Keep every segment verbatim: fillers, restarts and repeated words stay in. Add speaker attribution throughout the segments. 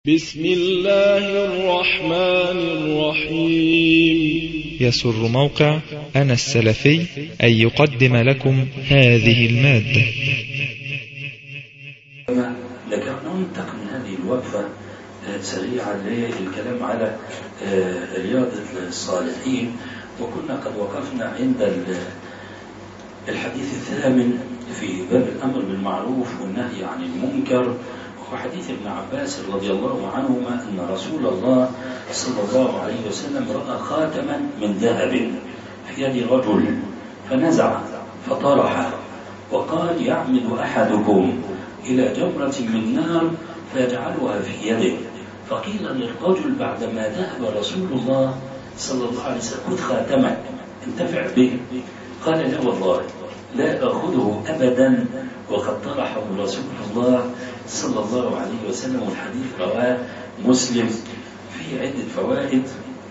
Speaker 1: بسم الله الرحمن الرحيم.
Speaker 2: يسر موقع أنا السلفي أن يقدم لكم هذه المادة.
Speaker 3: لكن ننتقل من هذه الوقفة سريعا للكلام على رياضة الصالحين، وكنا قد وقفنا عند الحديث الثامن في باب الأمر بالمعروف والنهي عن المنكر، وحديث ابن عباس رضي الله عنهما أن رسول الله صلى الله عليه وسلم رأى خاتما من ذهب في يد رجل فنزع فطرح وقال: يعمد أحدكم إلى جمرة من نار فيجعلها في يده. فقيل للرجل بعدما ذهب رسول الله صلى الله عليه وسلم: خذ خاتمك انتفع به. قال: لا والله لا أخذه أبدا وقد طرحه رسول الله صلى الله عليه وسلم. والحديث رواه مسلم فيه عدة فوائد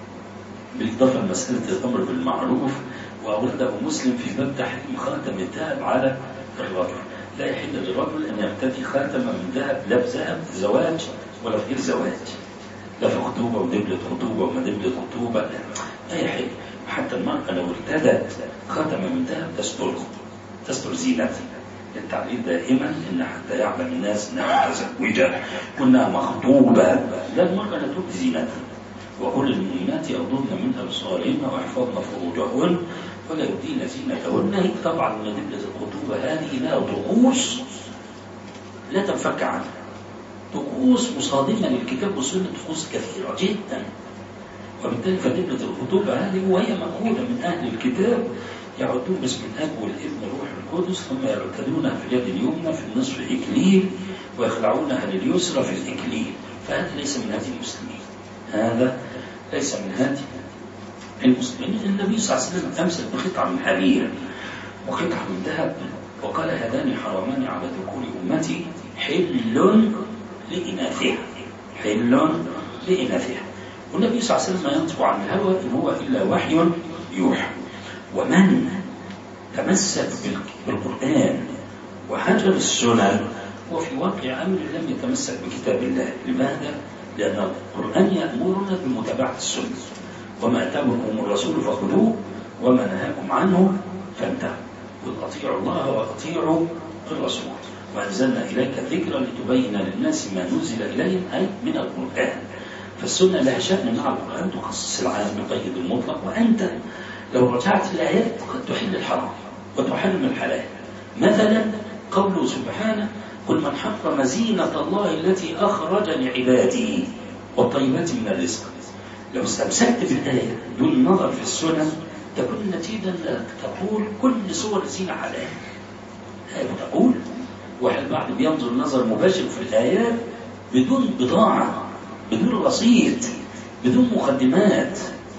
Speaker 3: بالإضافة لمسألة الأمر بالمعروف، وأورده مسلم في باب تحريم خاتم الذهب على الرجل. لا يحل للرجل أن يرتدي خاتما من ذهب، لا في ذهب زواج ولا في غير زواج، لا في خطوبة ودبلة خطوبة وما دبلة خطوبة، لا يحل. حتى المرأة لو ارتدت خاتما من ذهب تستره، تستر زينتها. التعليل دائما ان حتى يعلم الناس انها متزوجه وانها مخطوبه، لا، المرأة لا تبدي زينتها. وكل المؤمنات يغضضن من ابصارهن ويحفظن فروجهن ولا يبدين زينتهن. هي طبعا من دبلة الخطوبه هذه لها طقوس لا تنفك عنها، طقوس مصادمه للكتاب والسنه، طقوس كثيره جدا. وبالتالي فدبلة الخطوبه هذه وهي مأخوذه من اهل الكتاب، يعدون باسم الاب والابن والروح القدس، ثم يرتدونها في اليد اليمنى في النصف اكليل ويخلعونها لليسرى في الاكليل. فهذا ليس من هدي المسلمين، هذا ليس من هدي المسلمين. النبي صلى الله عليه وسلم امسك بقطعه من حرير وقطعه من ذهب وقال: هذان حرامان على ذكور امتي حل لاناثها، حل لاناثها. والنبي صلى الله عليه وسلم ينطق عن الهوى ان هو الا وحي يوحى. ومن تمسك بالقرآن وهجر السنن وفي واقع أمر لم يتمسك بكتاب الله. لماذا؟ لأن القرآن يأمرنا بمتابعة السنة، وما أتاكم الرسول فخذوه وما نهاكم عنه فانتهوا، قل أطيعوا الله وأطيعوا الرسول وأنزلنا إليك ذكرا لتبين للناس ما نزل إليهم، أي من القرآن. فالسنة لها شأن مع القرآن، تخصص العام تقيد المطلق. وأنت لو رجعت الآيات قد تحل الحرام وتحرم الحلال. مثلا قوله سبحانه: قل من حرم زينة الله التي أخرج لعباده والطيبات من الرزق. لو استمسكت بالآية دون النظر في السنن تكون النتيجة أنك تقول كل صور الزينة حلال. هذا تقول، والبعض بينظر نظر مباشر في الآيات بدون بضاعة، بدون رصيد، بدون مقدمات.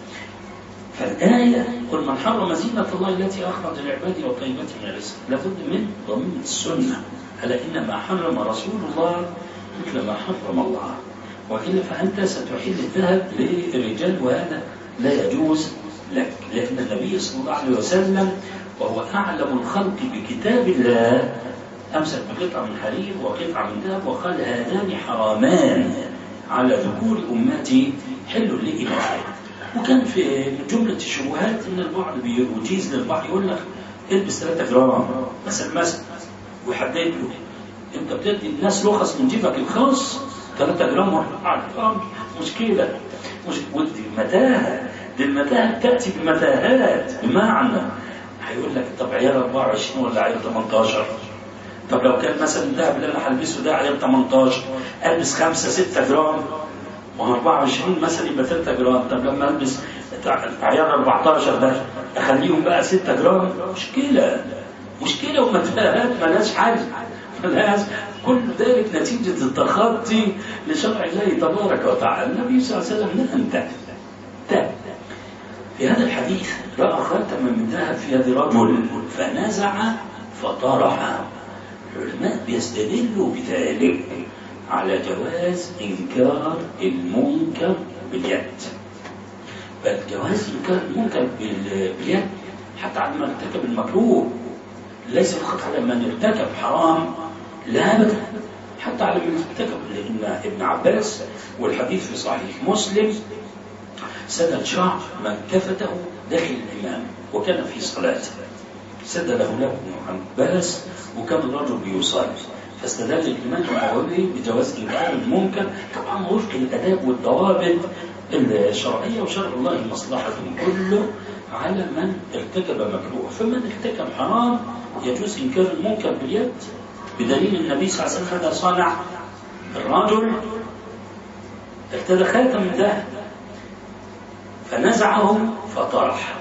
Speaker 3: فالآية: قل من حرم زينة الله التي أخرج لعباده والطيبات من الرزق، لابد من ضمن السنة، ألا إنما حرم رسول الله مثل ما حرم الله، وإلا فأنت ستحل الذهب للرجال وهذا لا يجوز لك. لأن النبي صلى الله عليه وسلم وهو أعلم الخلق بكتاب الله أمسك بقطعة من حرير وقطعة من ذهب وقال: هذان حرامان على ذكور أمتي حل لإناثها. وكان في جملة الشبهات ان البعض بيجيز للبعض يقول لك البس ثلاثة جرام مثلا مثلا ويحدد له: انت بتدي الناس رخص من جيبك الخاص، ثلاثة جرام واربعة جرام، مشكلة. مش ودي متاهة، دي المتاهة تأتي بمتاهات. بمعنى هيقول لك: طب عيار أربعة وعشرين ولا عيار ثمانية عشر؟ طب لو كان مثلا الذهب اللي انا هلبسه ده عيار ثمانية عشر، البس خمسة ستة جرام، وأربعة وعشرين مثلا يبقى ثلاثة جرام. طب لما ألبس عيار أربعة عشر ده أخليهم بقى ستة جرام؟ مشكلة، مشكلة ومتاهات ملهاش حل، ملهاش. كل ذلك نتيجة التخطي لشرع الله تبارك وتعالى. النبي صلى الله عليه وسلم نهى تاب. في هذا الحديث: رأى خاتما من ذهب في يد رجل فنزع فطرح. العلماء بيستدلوا بذلك على جواز إنكار المنكر باليد، بل جواز إنكار المنكر باليد حتى على من ارتكب المكروه، ليس فقط على من ارتكب حرام، لا أبدا، حتى على من ارتكب، لأن ابن عباس والحديث في صحيح مسلم سدل شعر من كفته داخل الإمام وكان في صلاته، سدله له ابن عباس وكان الرجل بيصلي، فاستدل الإمام النووي بجواز إنكار المنكر طبعا وفق الآداب والضوابط الشرعية، وشرع الله مصلحة كله على من ارتكب مكروه. فمن ارتكب حرام يجوز إنكار المنكر باليد، بدليل النبي صلى الله عليه وسلم ماذا صنع؟ الرجل ارتدى خاتم من ذهب فنزعه فطرح،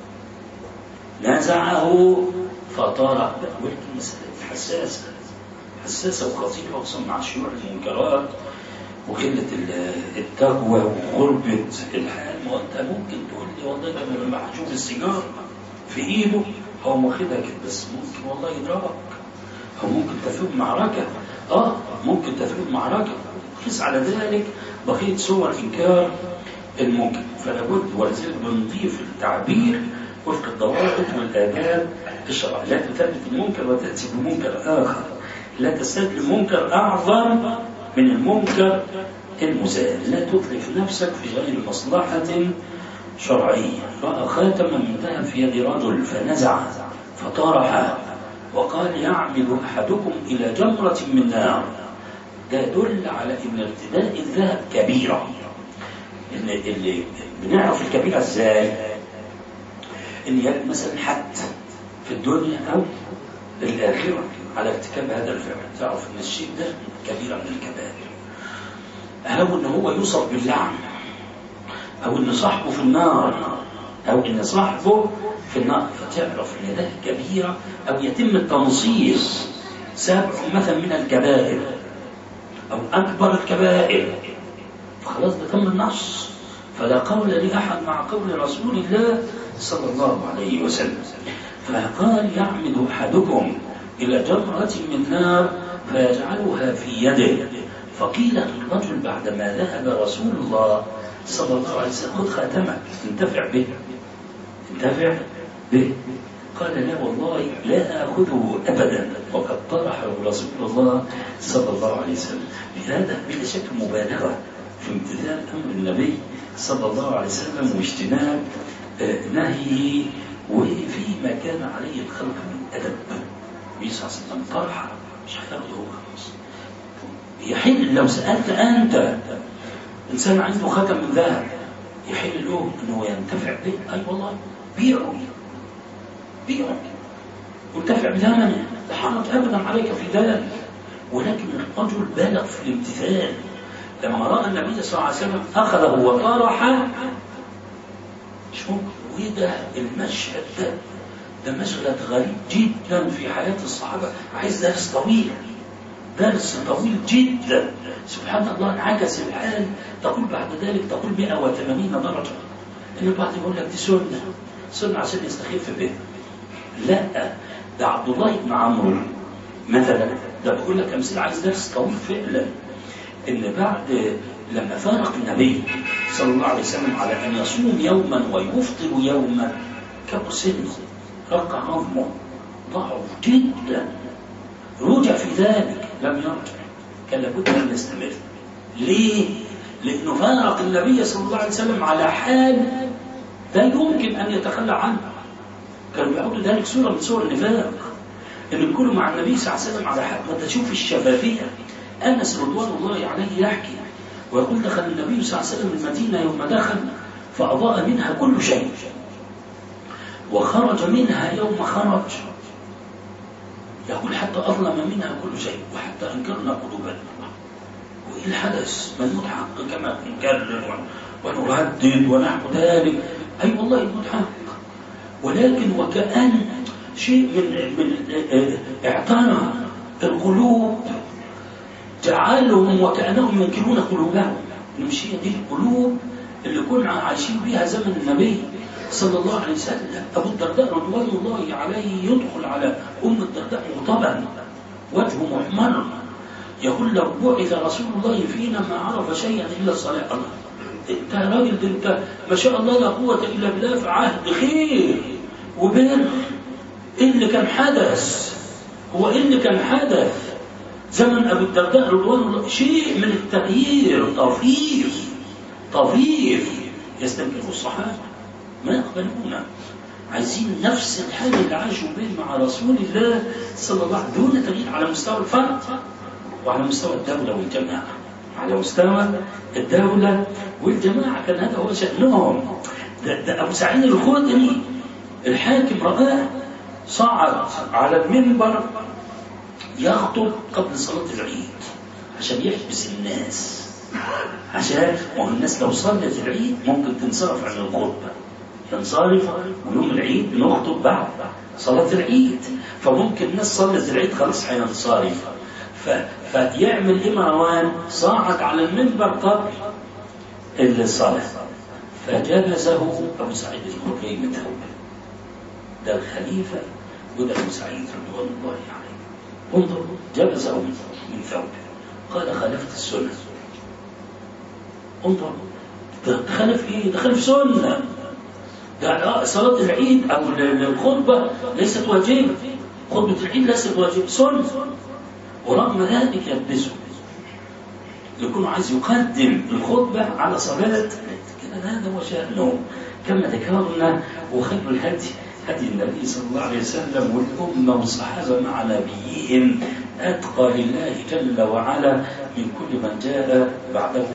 Speaker 3: نزعه فطرح. والمسألة حساسة حساسة وخطيرة، وخصوصا مع شيوع المنكرات وقلة التقوى وغربة الحال. ما انت ممكن تقول لي والله انا لما هشوف السيجاره في ايده هو واخدها كده، بس ممكن والله يضربك، او ممكن تثوب معركه، اه ممكن تثوب معركه. قيس على ذلك بقيه صور انكار المنكر. فلا بد ولذلك بنضيف التعبير وفق الضوابط والآداب الشرعية. لا تثبت المنكر وتأتي بمنكر آخر، لا تستدل منكر أعظم من المنكر المزال، لا تطلق نفسك في غير مصلحة شرعية. رأى خاتما من ذهب في يد رجل فنزع فطرح وقال يعمد أحدكم إلى جمرة من نار، ده يدل على أن ارتداء الذهب كبيرة. إن اللي بنعرف الكبيرة إزاي؟ إن يد مثلا حد في الدنيا أو الآخرة على ارتكاب هذا الفعل، تعرف أن الشيء ده كبيرة من الكبائر، أو أن هو يوصف باللعن، أو أن صاحبه في النار، أو أن صاحبه في النار، فتعرف أن ده كبيرة، أو يتم التنصيص سابع مثلا من الكبائر أو أكبر الكبائر، فخلاص ده تم النص، فلا قول لأحد مع قول رسول الله صلى الله عليه وسلم. فقال يعمد أحدكم إلى جمرة من نار فيجعلها في يده، فقيل للرجل بعدما ذهب رسول الله صلى الله عليه وسلم خذ خاتمك انتفع به انتفع به قال لا والله لا أخذه أبدا، وقد طرحه رسول الله صلى الله عليه وسلم. بهذا بلا شك مبالغة في امتثال أمر النبي صلى الله عليه وسلم واجتناب نهيه، وفيما كان عليه الخلق من أدب. النبي صلى الله عليه وسلم طرحه مش هتاخده هو خلاص. يحل لو سألت أنت إنسان عنده خاتم من ذهب يحل له أنه ينتفع به؟ أي والله بيعه بيعه وانتفع بثمنه، لا حرج أبدا عليك في ذلك. ولكن الرجل بالغ في الامتثال، لما رأى النبي صلى الله عليه وسلم أخذه وطرحه مش ممكن. وده المشهد ده ده مشهد غريب جدا في حياة الصحابة، عايز درس طويل درس طويل جدا. سبحان الله انعكس الحال، تقول بعد ذلك تقول مئة وثمانين درجة. إن البعض يقول لك دي سنة سنة عشان يستخف به، لا ده عبد الله بن عمرو مثلا ده بقول لك أمثلة عايز درس طويل فعلا. إن بعد لما فارق النبي صلى الله عليه وسلم على أن يصوم يوما ويفطر يوما كبر سنه رقع عظمه ضعف جدا، رجع في ذلك لم يرجع، كان لابد أن يستمر. ليه؟ لأنه فارق النبي صلى الله عليه وسلم على حال لا يمكن أن يتخلى عنه. كانوا بيعودوا ذلك صورة من صور النفاق، إن يكونوا مع النبي صلى الله عليه وسلم على حال ما تشوف الشفافية. أنس رضوان الله عليه يحكي ويقول دخل النبي صلى الله عليه وسلم المدينة يوم دخل فأضاء منها كل شيء، وخرج منها يوم خرج يقول حتى أظلم منها كل شيء، وحتى أنكرنا قلوبنا. وإيه الحدث؟ من متحقق كما نكرر ونردد ونحو ذلك، أي أيوة والله متحقق، ولكن وكأن شيء من من اعتنى القلوب جعلهم وكأنهم ينكرون قلوبهم. نمشي دي القلوب اللي كنا عايشين بها زمن النبي صلى الله عليه وسلم. أبو الدرداء رضوان الله عليه يدخل على أم الدرداء مغضبا وجهه محمر يقول لو بعث رسول الله فينا ما عرف شيئا إلا الصلاة. الله انت يا راجل انت ما شاء الله لا قوة إلا بالله في عهد خير وبر. إيه اللي كان حدث؟ هو إيه اللي كان حدث زمن أبو الدرداء رضوان الله شيء من التغيير طفيف طفيف يستنكره الصحابة ما يقبلونه، عايزين نفس الحالة اللي عاشوا بيه مع رسول الله صلى الله عليه وسلم دون تغيير على مستوى الفرد وعلى مستوى الدولة والجماعة. على مستوى الدولة والجماعة كان هذا هو شأنهم. ده, ده أبو سعيد الخدري الحاكم رآه صعد على المنبر يخطب قبل صلاة العيد عشان يحبس الناس، عشان الناس لو صلت العيد ممكن تنصرف عن الخطبة، تنصرف ويوم العيد بنخطب بعد صلاة العيد، فممكن الناس صلت العيد خلاص هينصرف. فيعمل إيه مروان؟ صعد على المنبر قبل الصلاة فجلسه أبو سعيد الخدري متهوبا، ده الخليفة وده أبو سعيد رضوان الله عليه، انظر جلسه من ثوبه قال خالفت السنة. انظر خلف ايه؟ ده خلف سنة، ده صلاة العيد أو الخطبة ليست واجبة، خطبة العيد ليست واجبة سنة، ورغم ذلك يلبسه يكون عايز يقدم الخطبة على صلاة كده. هذا هو شأنه كما ذكرنا. وخير الهدي هدي النبي صلى الله عليه وسلم والأمة والصحابة مع نبيهم أتقى لله جل وعلا من كل من جاء بعدهم